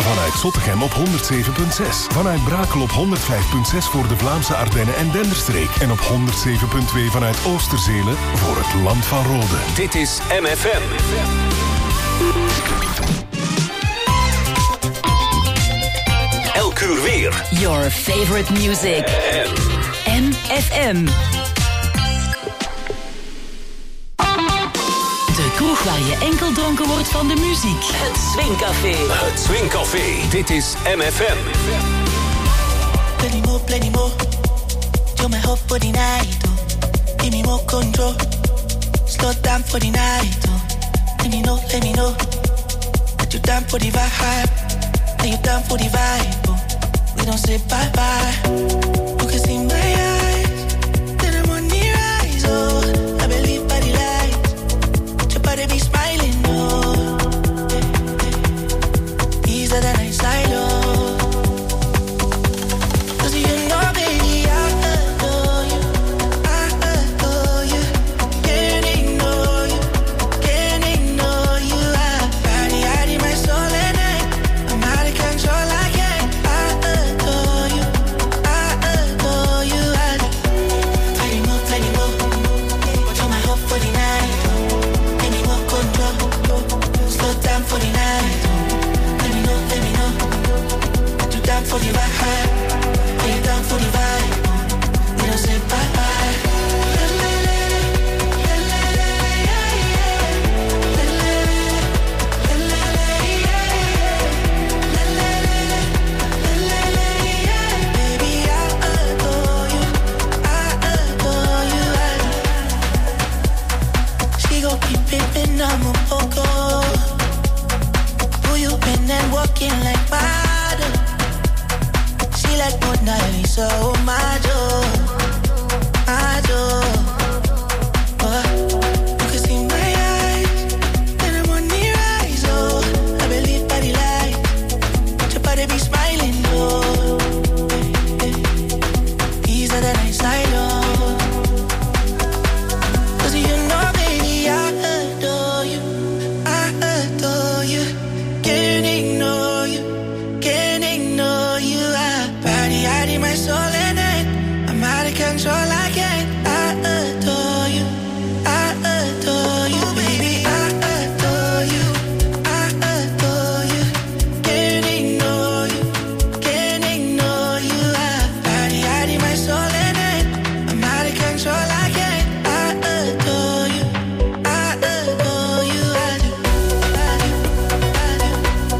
Vanuit Zottegem op 107.6. Vanuit Brakel op 105.6 voor de Vlaamse Ardennen en Denderstreek. En op 107.2 vanuit Oosterzele voor het land van Rode. Dit is MFM. Elk uur weer. Your favorite music. MFM. De kroeg waar je enkel dronken wordt van de muziek. Het Swingcafé. Het Swingcafé. Dit is MFM. Plenty more. You're my hope for the night. Oh. Give me more control. Slow down for the night. Oh. Let me know. That you down for the vibe. That you down for the vibe. Oh. We don't say bye-bye. You can see my eyes. That I'm on the rise. Oh, I believe by the light. Your body be smiling. Oh, easier than I silo. For the vibe, are you down for the vibe? We don't say bye-bye. Baby, I adore you. She gon' keep pimpin', I'm a poco. Who you been and walking like water? Like Mona Lisa, oh my joy. You can see my eyes, and I'm on the rise, oh. I believe by the light, your body be smiling, oh. Easier than I silo. Cause you know, baby, I adore you. Can't ignore you. Hiding my soul in it. I'm out of control, I can't. I adore you, baby. I adore you. Can't ignore you. Hiding my soul in it. I'm out of control, I can't. I adore you, I do.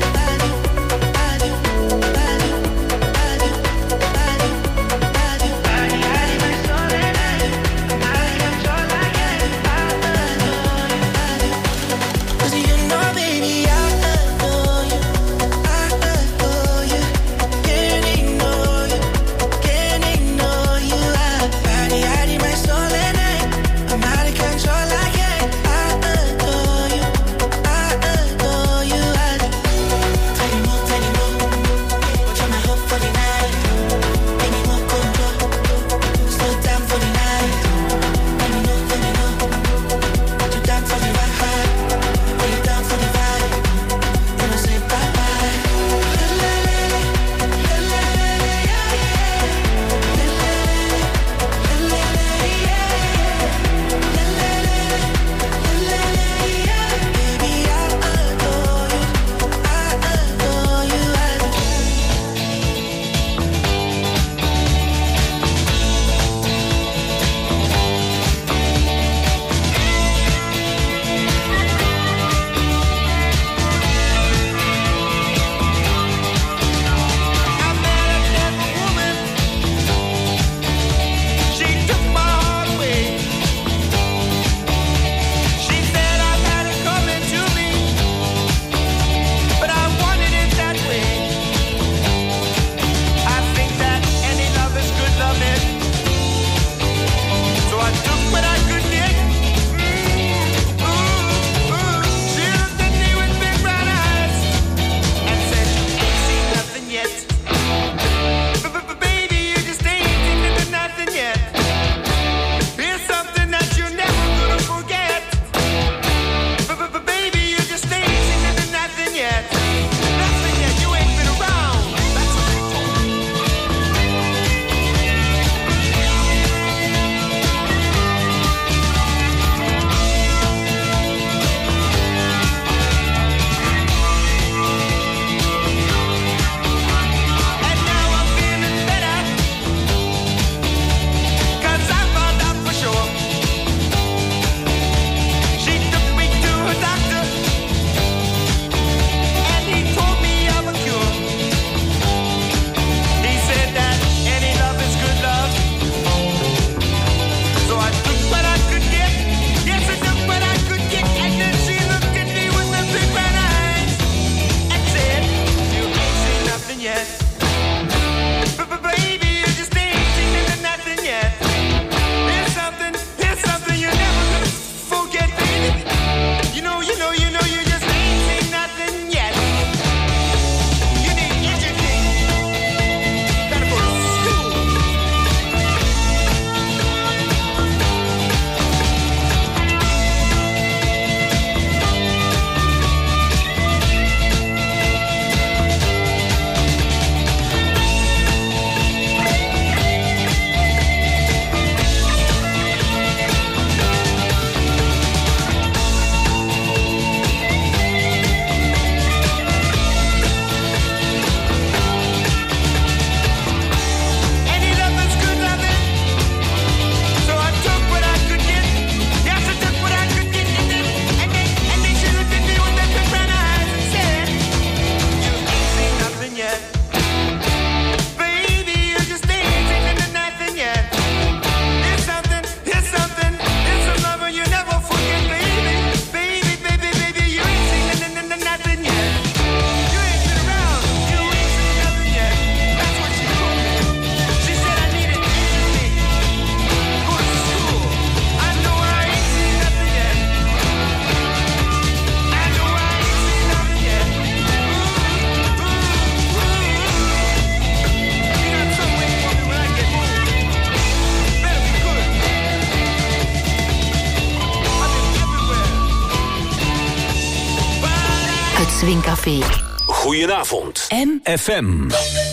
Swingcafé. Goedenavond. FM.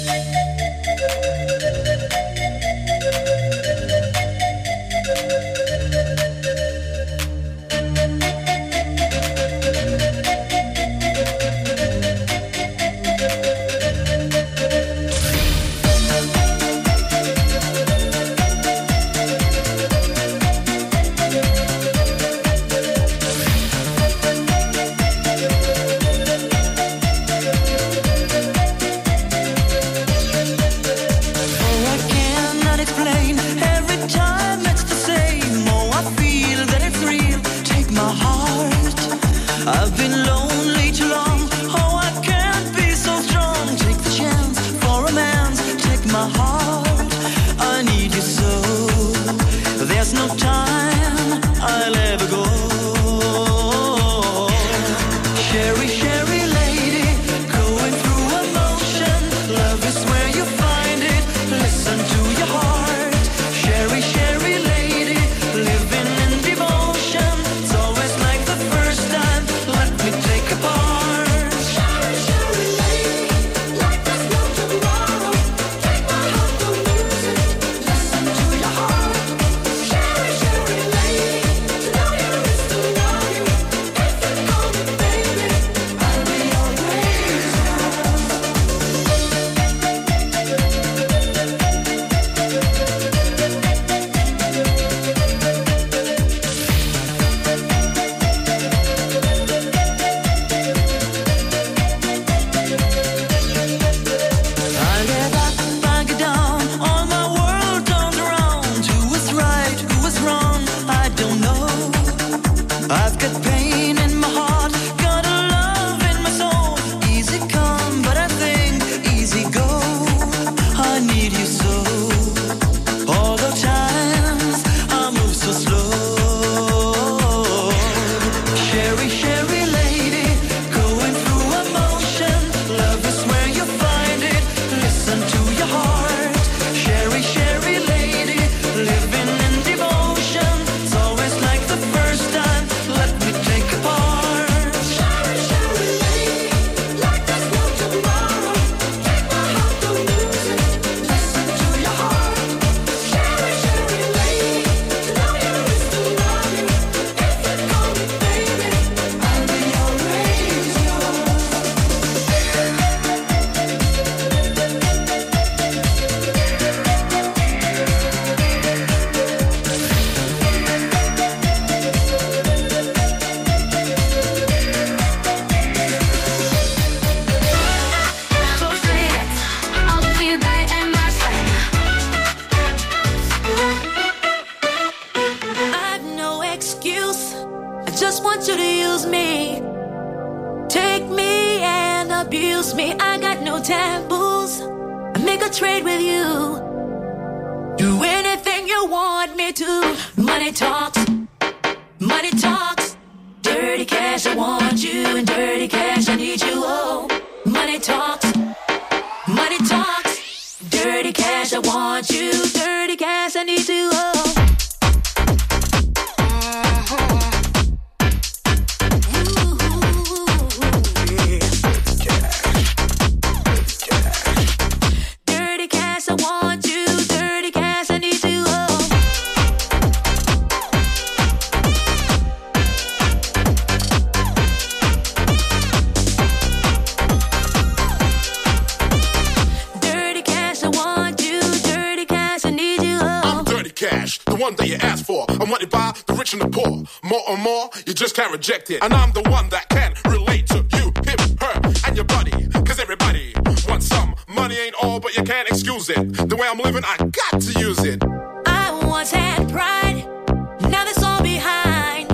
Reject it, and I'm the one that can relate to you, him, her, and your buddy. Cause everybody wants some. Money ain't all, but you can't excuse it. The way I'm living, I got to use it. I once had pride, now that's all behind.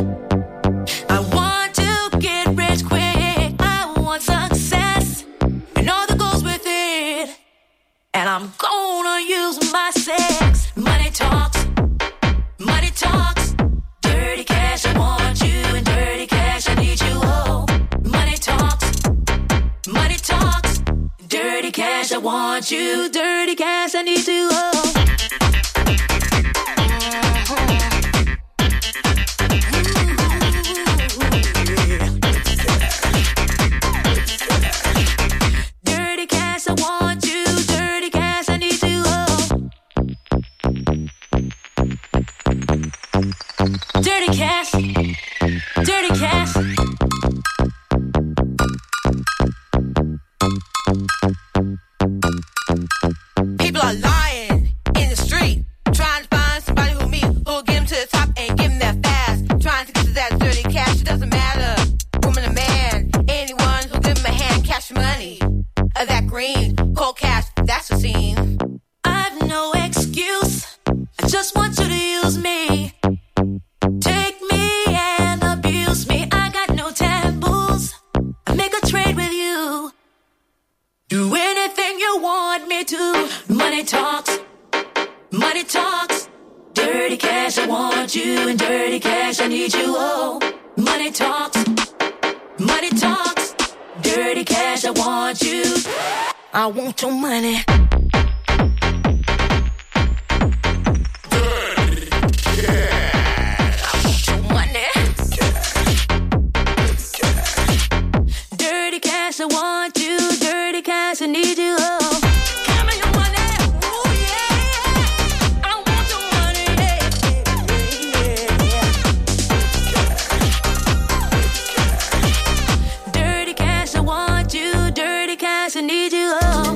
I want to get rich quick. I want success, and all that goes with it. And I'm gonna use my sex. Money talks, money talks. Dirty cash, I want you, and dirty cash, I need you. Oh, money talks, money talks. Dirty cash, I want you, dirty cash, I need you. Oh. way too. Money talks, money talks. Dirty cash, I want you, and dirty cash, I need you. Oh, money talks, money talks. Dirty cash, I want you. I want your money. I want you, dirty cash, I need you, oh. Give me your money, ooh, yeah. I want your money, yeah. Dirty cash, I want you, dirty cash, I need you, oh.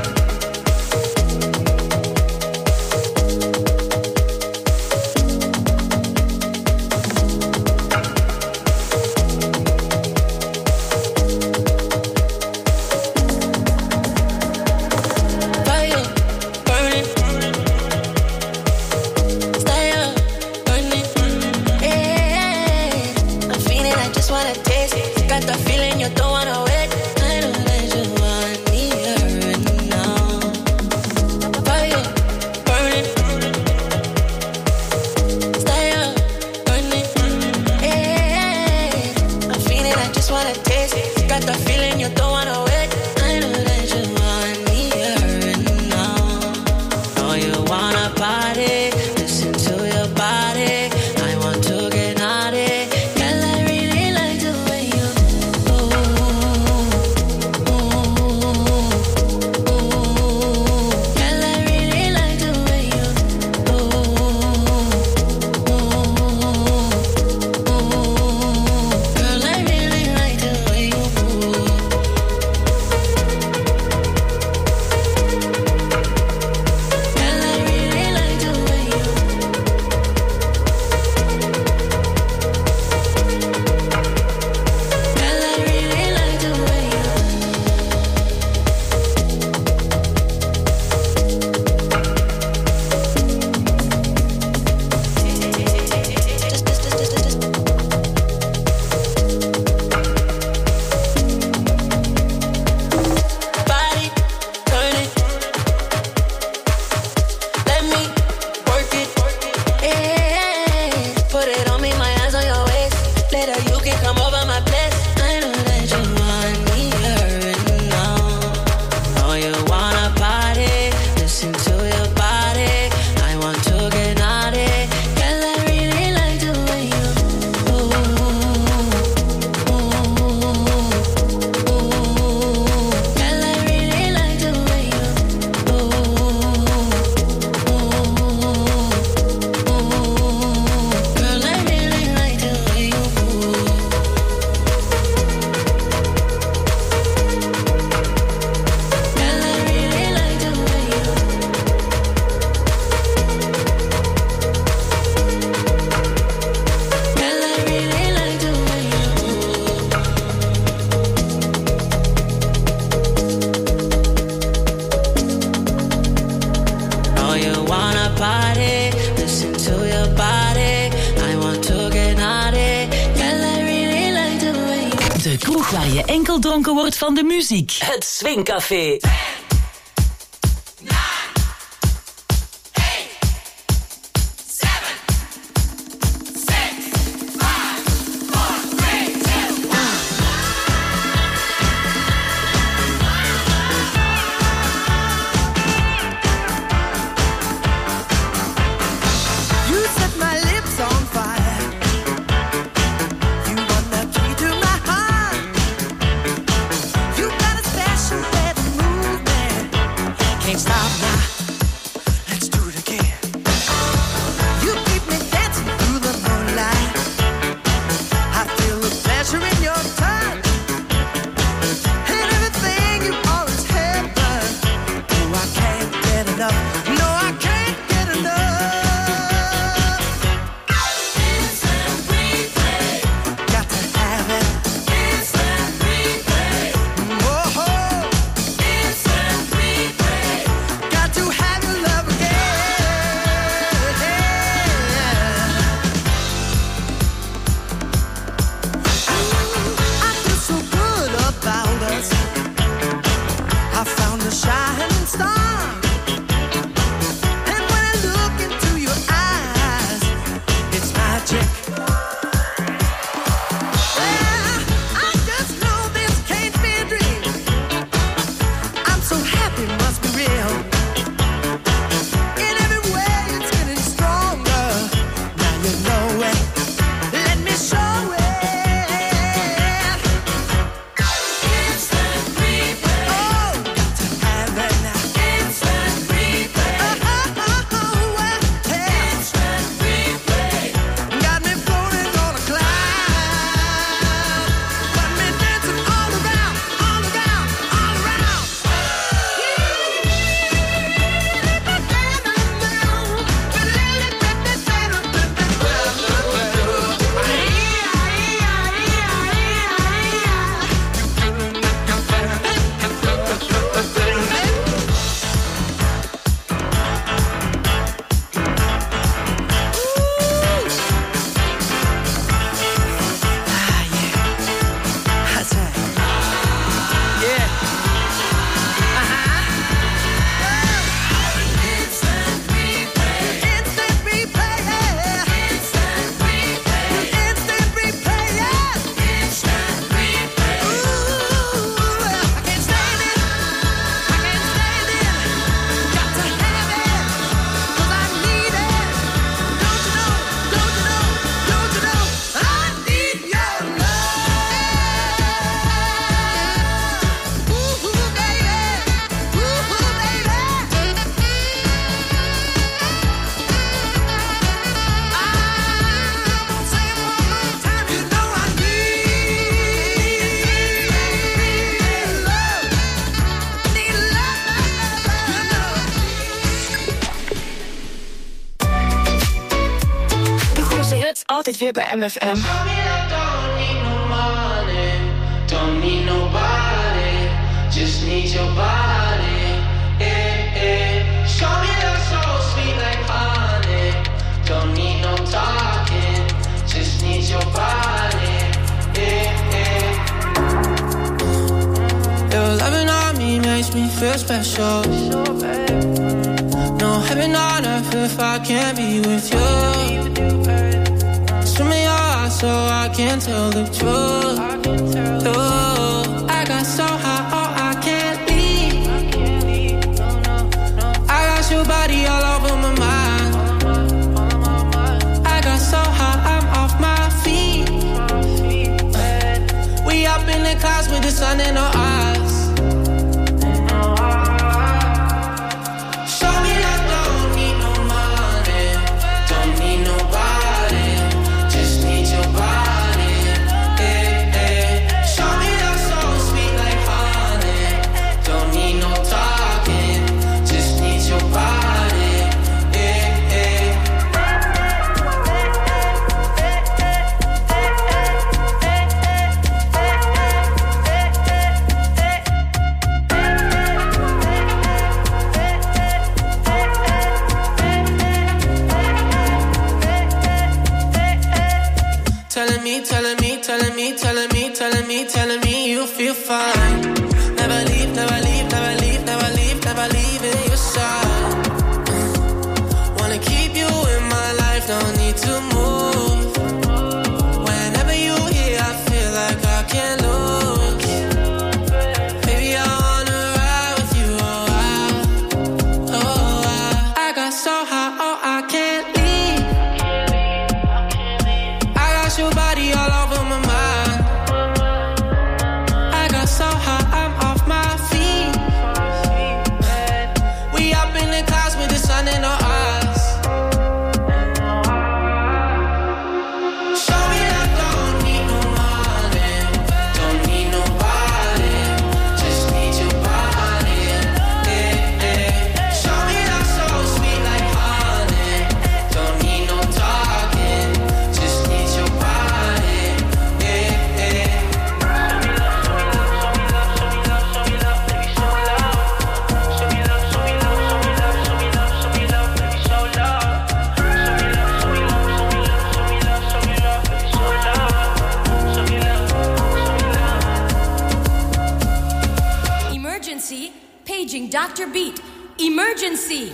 Waar je enkel dronken wordt van de muziek. Het Swingcafé. You got a special way to move me. altijd weer bij MFM. Don't need nobody, just need your body. Show me love so sweet like honey. Don't need no talking, just need your body. Your loving on me makes me feel special. No heaven on earth if I can't be with you. Swim in your eyes so I can tell the truth. I got so high, oh, I can't leave. I got your body all over my mind. I got so high, I'm off my feet. We up in the clouds with the sun in our eyes. Show me that don't need no money, don't need nobody, just need your body. Telling me you feel fine. Never leave, never leave, never leave, never leave, never leave in your side. Wanna keep you in my life, no need to move. Whenever you here, I feel like I can't lose. Baby, I wanna ride with you, I got so high, oh, I can't leave. I got your body all over my mind. So high, I'm off my feet. We up in the clouds with the sun in our eyes. Show me that don't need no money, don't need nobody, just need your body. Show me that so sweet like honey, don't need no talking, just need your body. Paging Dr. Beat. Emergency!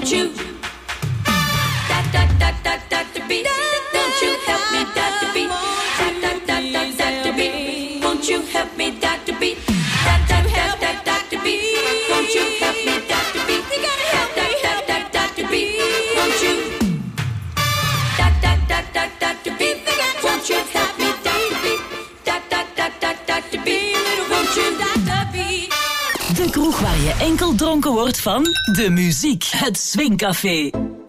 won't you? Dr. B, won't you help me, Dr. B? Dr. B, won't you help me, Dr. B? Dr. B, won't you help me, Dr. B? You gotta help me, Dr. B, won't you? Dr. B, won't you help me, Dr. B? Dr. B, won't you, Dr. B? De kroeg waar je enkel dronken wordt van de muziek. Het Swingcafé.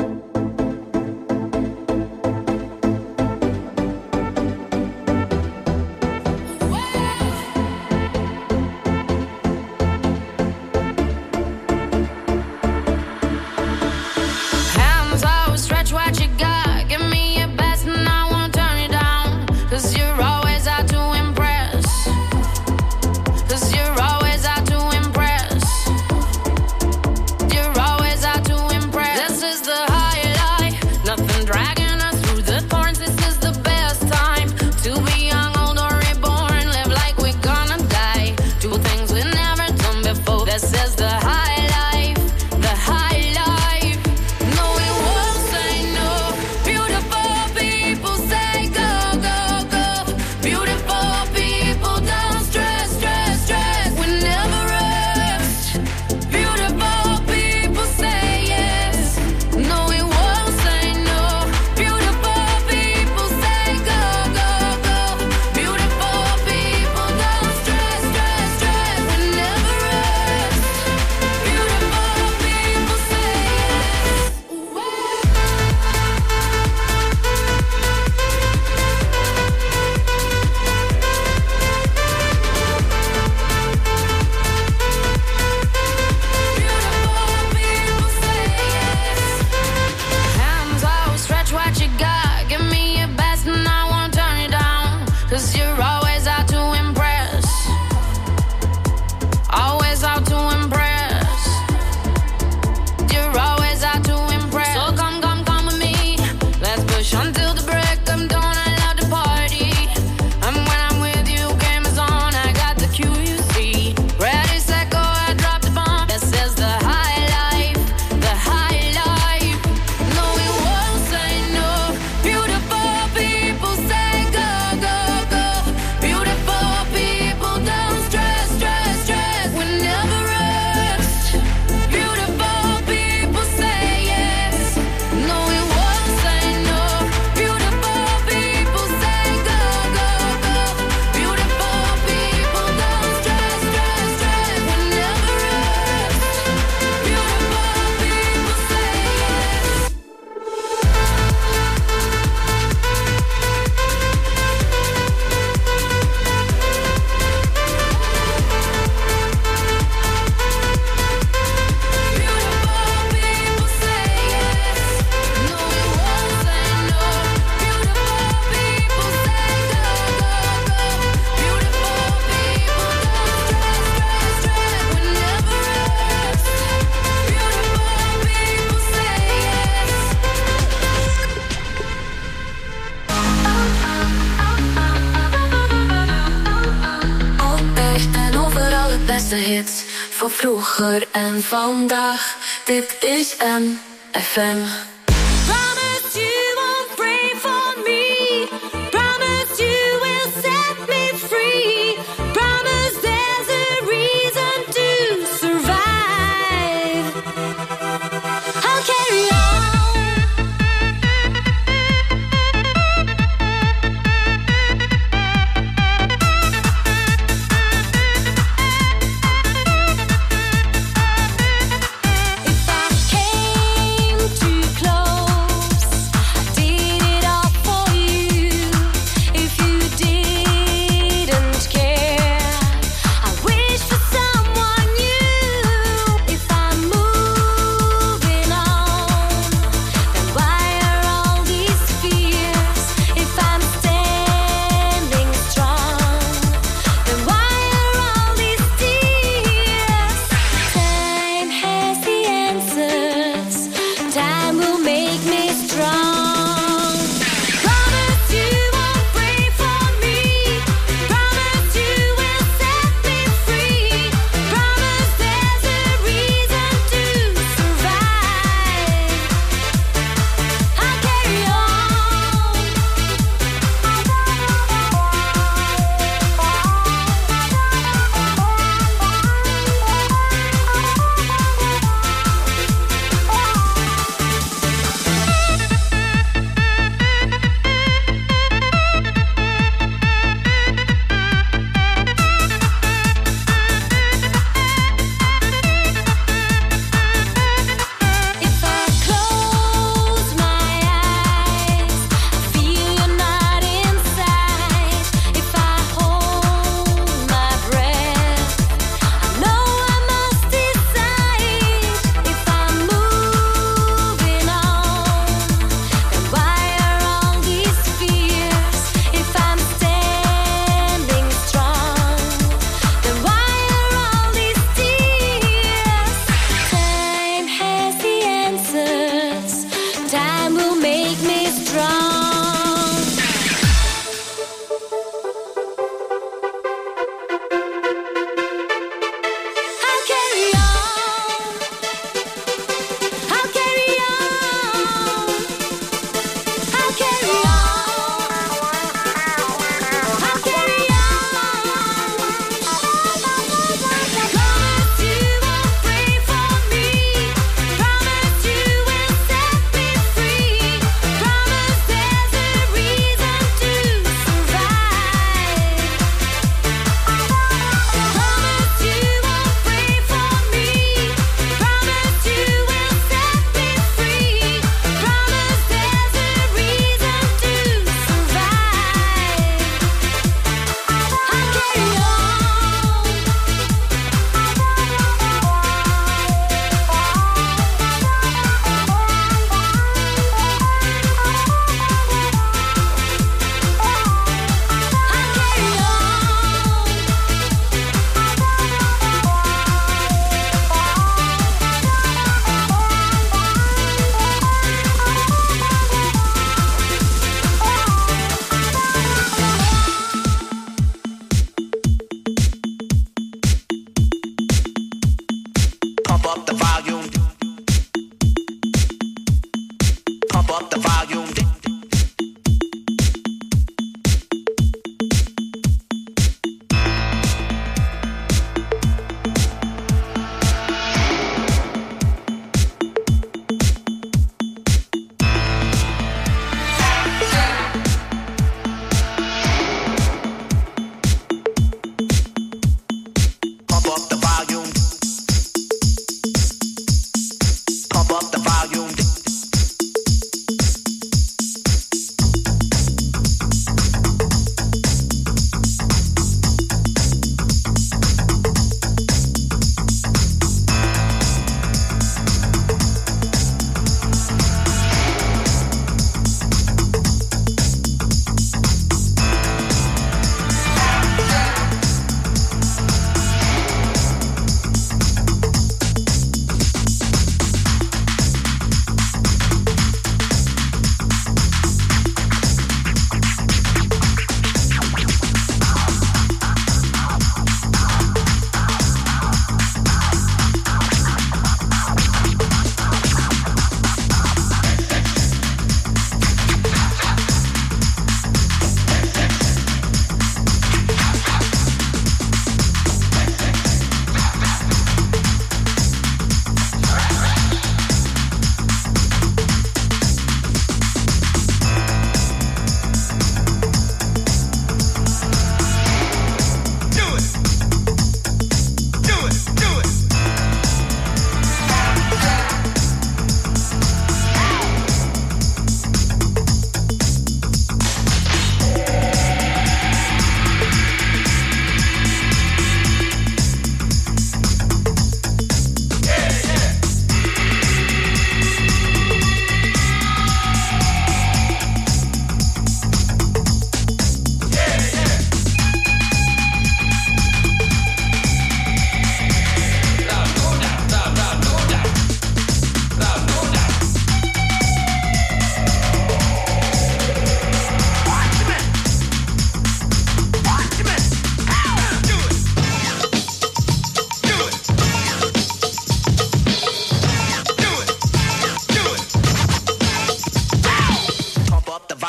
Van vroeger en vandaag, dit is MFM. Close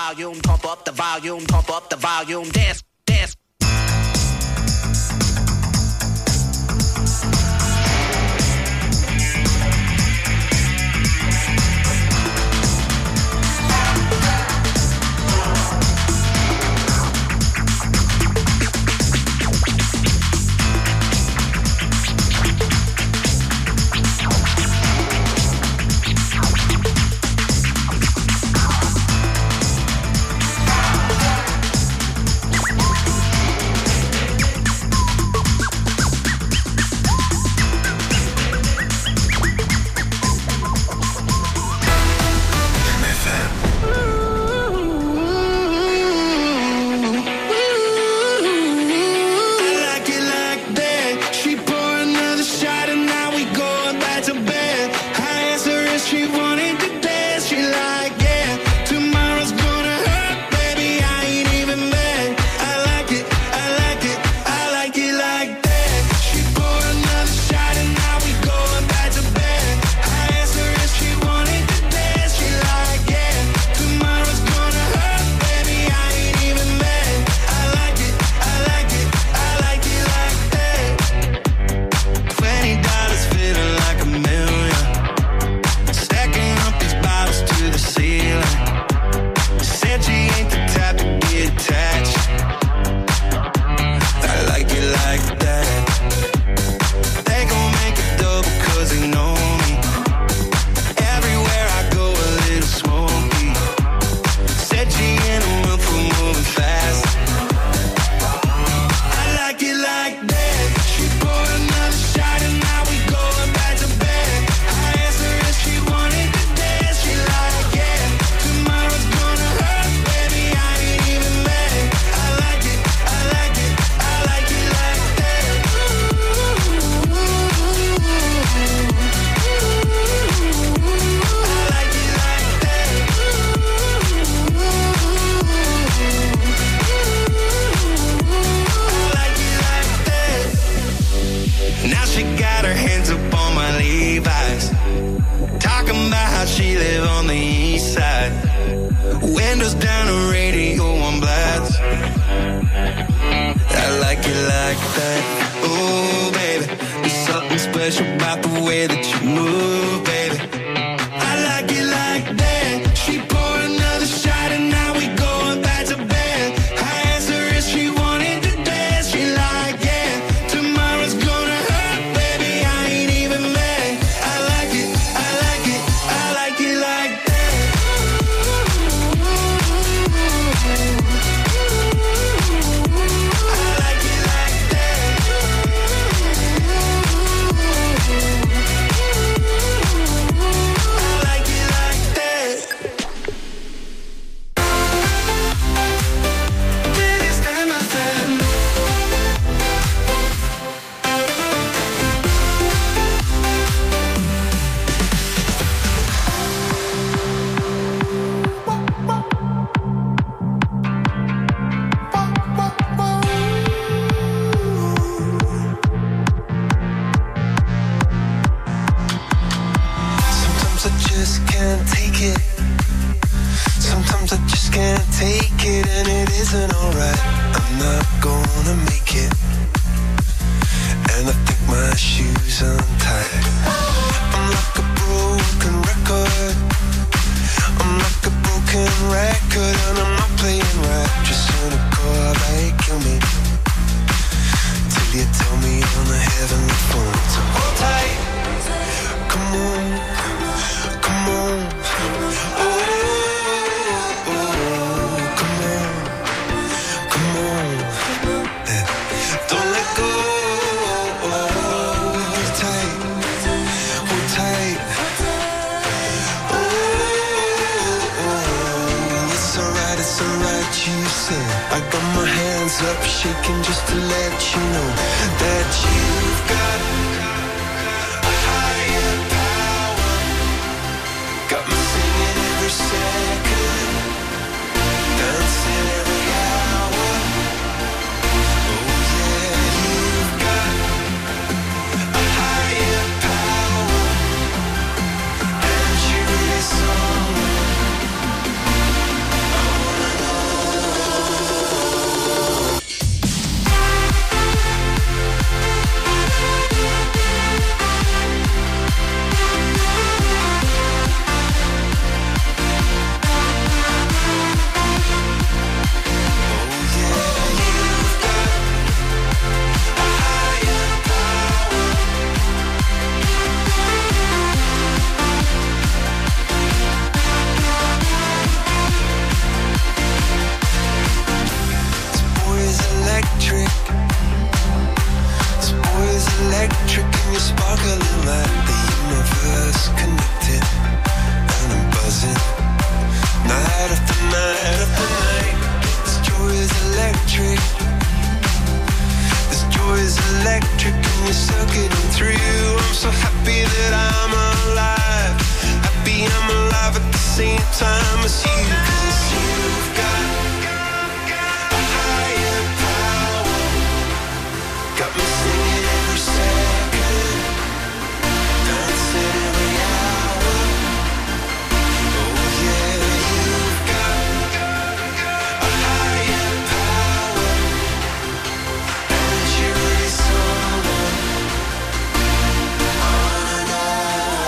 volume, pump up the volume, pump up the volume, dance, dance. electric and you're circuiting through. I'm so happy that I'm alive. Happy I'm alive at the same time as you. 'Cause you've got a higher power. Got me singing every second, dancing every hour. Oh yeah, you've got a higher power, and you're really someone I wanna know.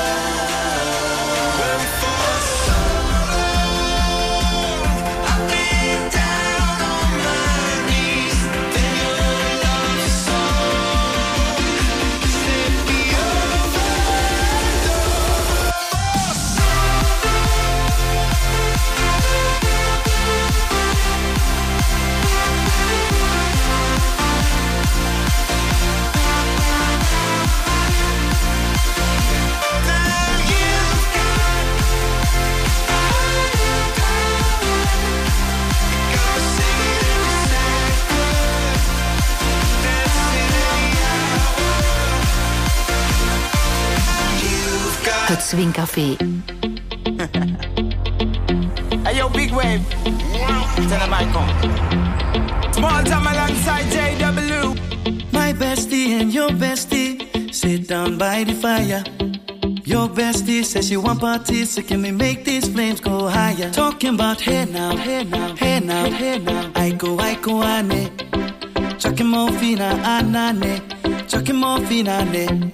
When for so long I've been down on my knees, then your love song set me over and over. Het Swingcafé. Hey yo, big wave. Tell them I come. Small time alongside JW. My bestie and your bestie sit down by the fire. Your bestie says she want parties, so can we make these flames go higher? Talking about hey now, hey now, hey now, hey now. I go, ane. Chucking more fina, anane. Chucking more fina, ne.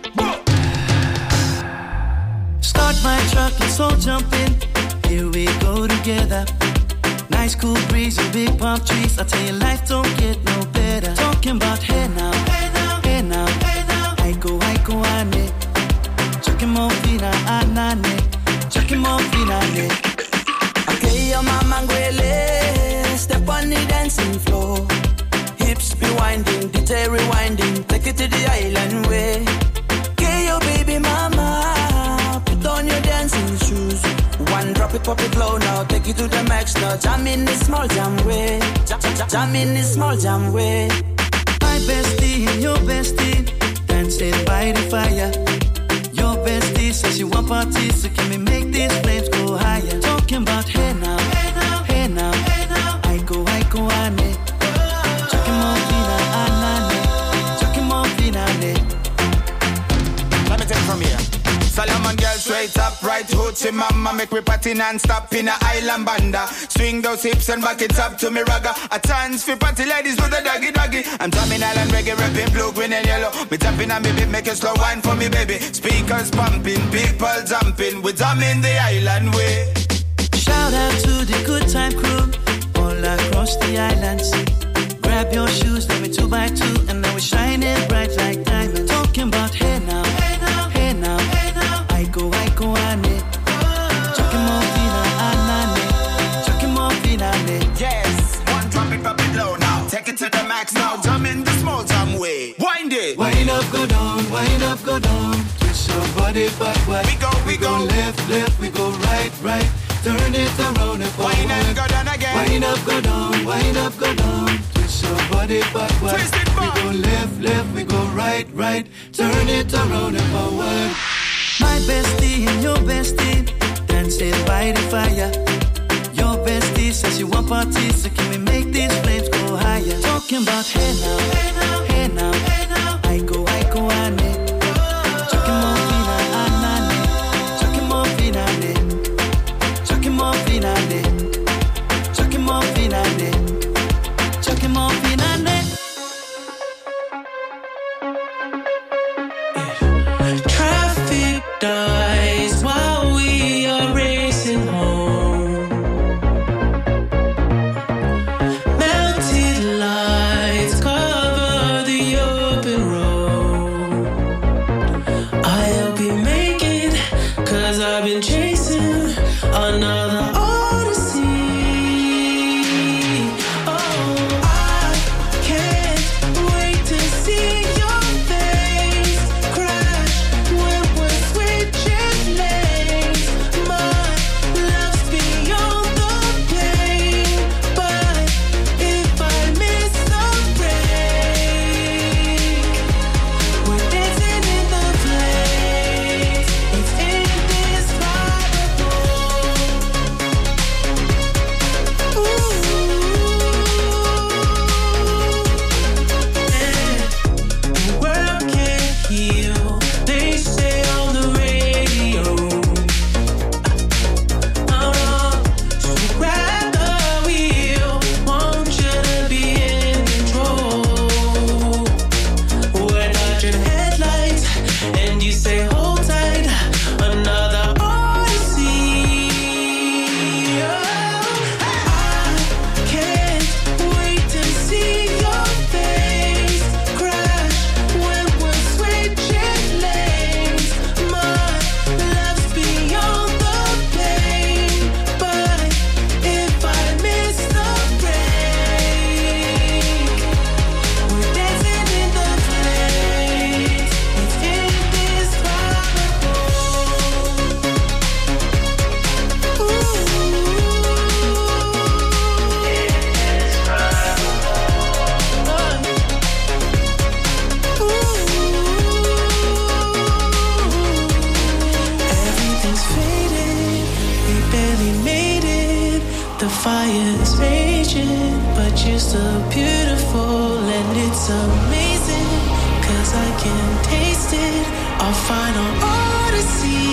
Start my truck, let's all jump in. Here we go together. Nice cool breeze and big palm trees. I tell you, life don't get no better. Talking about hey now, hey now, hey now, hey now. I go, ane. Chucking more fina, anane. Chucking more fina, ne. Okay, your mama ngwele. Step on the dancing floor. Hips be winding, detail rewinding. Take it to the island way. Okay, your baby mama. Put on your dancing shoes. One drop it, pop it low now. Take it to the max now. Jam in this small jam way. Jam in this small jam way. My bestie and your bestie dancing by the fire. Your bestie says she want parties, so can we make these flames go higher? Talking about hey now, hey now, hey now, hey now. I go, ane. Chucking more fina, anane. Chucking more fina, ne. Let me take it from here. Solomon girl straight up, right hoochie mama. Make me party non-stop in a island banda. Swing those hips and back it up to me ragga. A chance for party ladies do the doggy doggy. I'm drumming island reggae, rapping blue, green and yellow. Me tapping on me beat, make a slow wine for me baby. Speakers pumping, people jumping. We drumming the island way. Shout out to the good time crew all across the islands. Grab your shoes, let me 2x2, and now we're shining bright like diamonds. Talking about hey now, hey now, hey now, hey now. I go, ane. Chucking more fina, anane. Chucking more fina, ne. Yes, one drop it, pop it low now. Take it to the max now. Jump in the small jam way. Wind it. Wind up, go down, wind up, go down. Twist your body backward. We go left, left, we go right, right. Turn it around and forward. Wind up, go down again. Wind up, go down, wind up, go down. Twist your body backward. Twist it back. We go left, left, we go right, right. Turn it around and forward. My bestie and your bestie dancing by the fire. Your bestie says she want parties, so can we make these flames go higher? Talking about hey now, hey now, hey now, hey now. I go, ane. Chucking more fina, anane. Chucking more fina, ne. Chucking more fina, ne. Chucking more fina, ne. Chucking more fina, ne. Traffic dies while we are racing home. Melted lights cover the open road. I'll be making, 'cause I've been chasing another odyssey. Oh, I can't wait to see your face crash when we're switching lanes. My love's beyond the pain, but if I miss the break, barely made it. The fire's raging, but you're still beautiful, and it's amazing, 'cause I can taste it. Our final odyssey.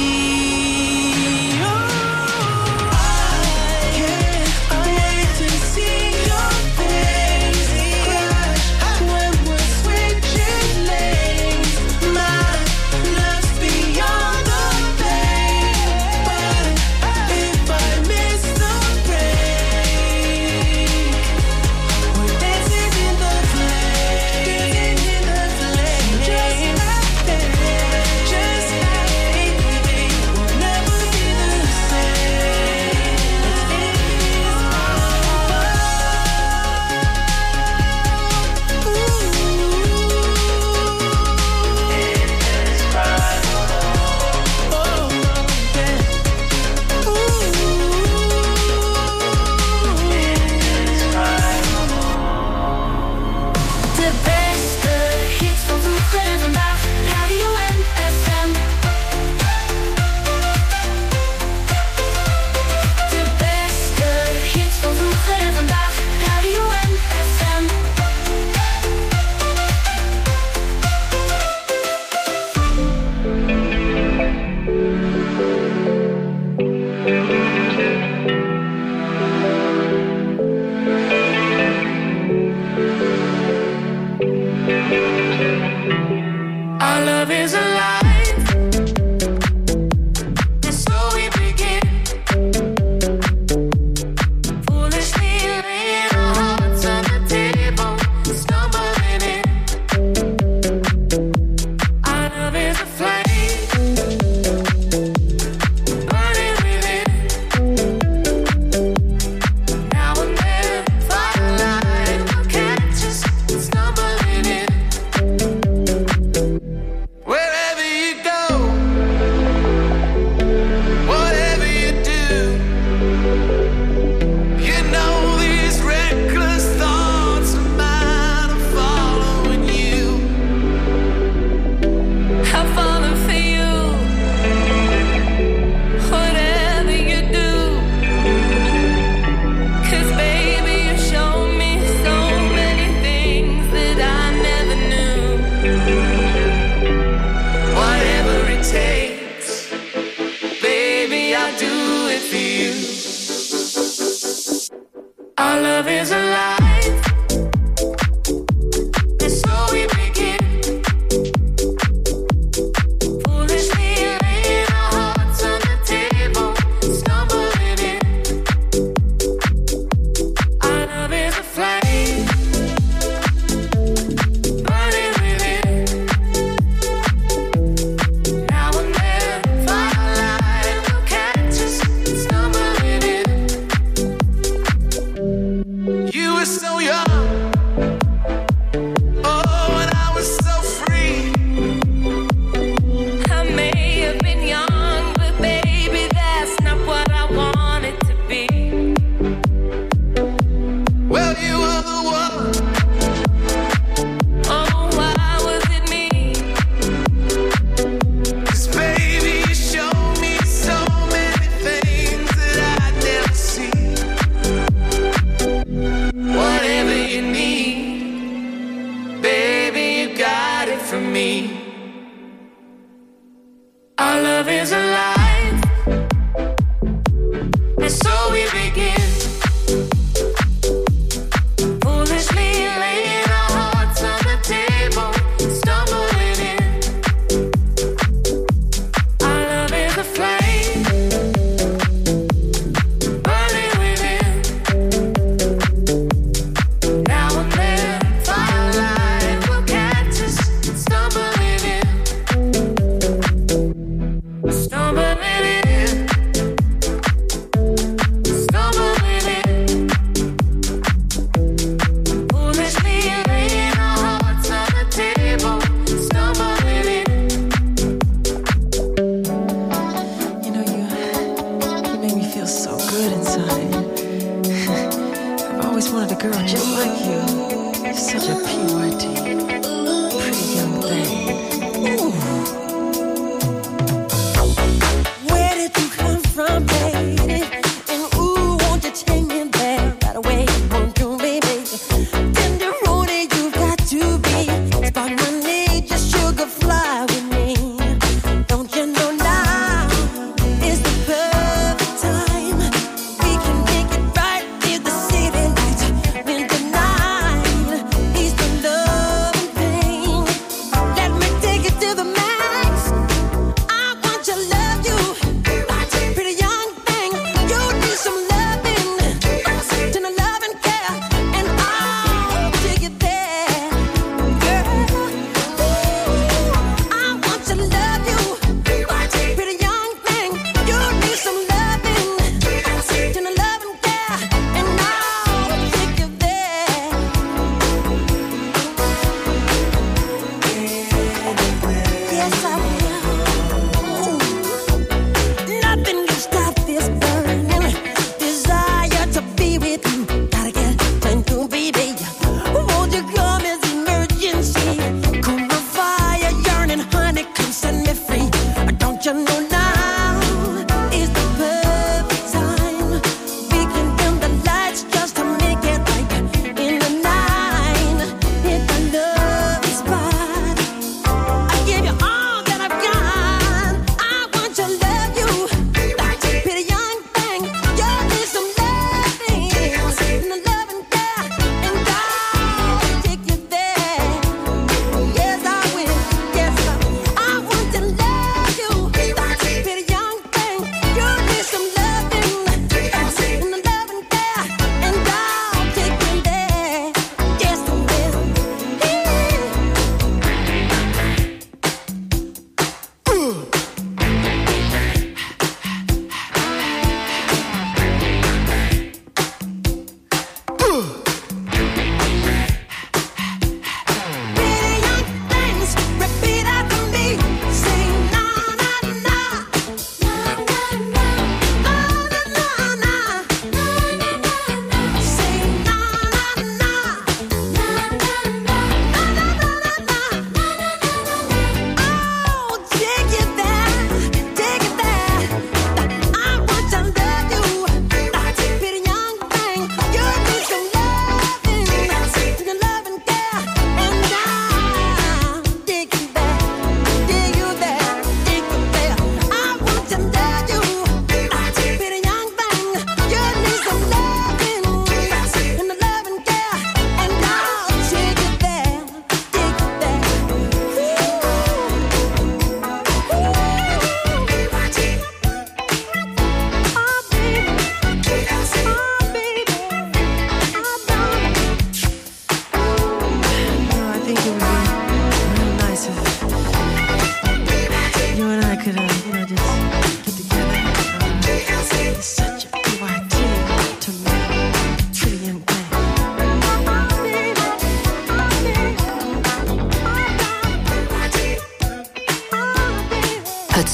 Where did you come from, baby?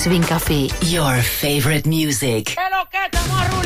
Swing Café. Your favorite music.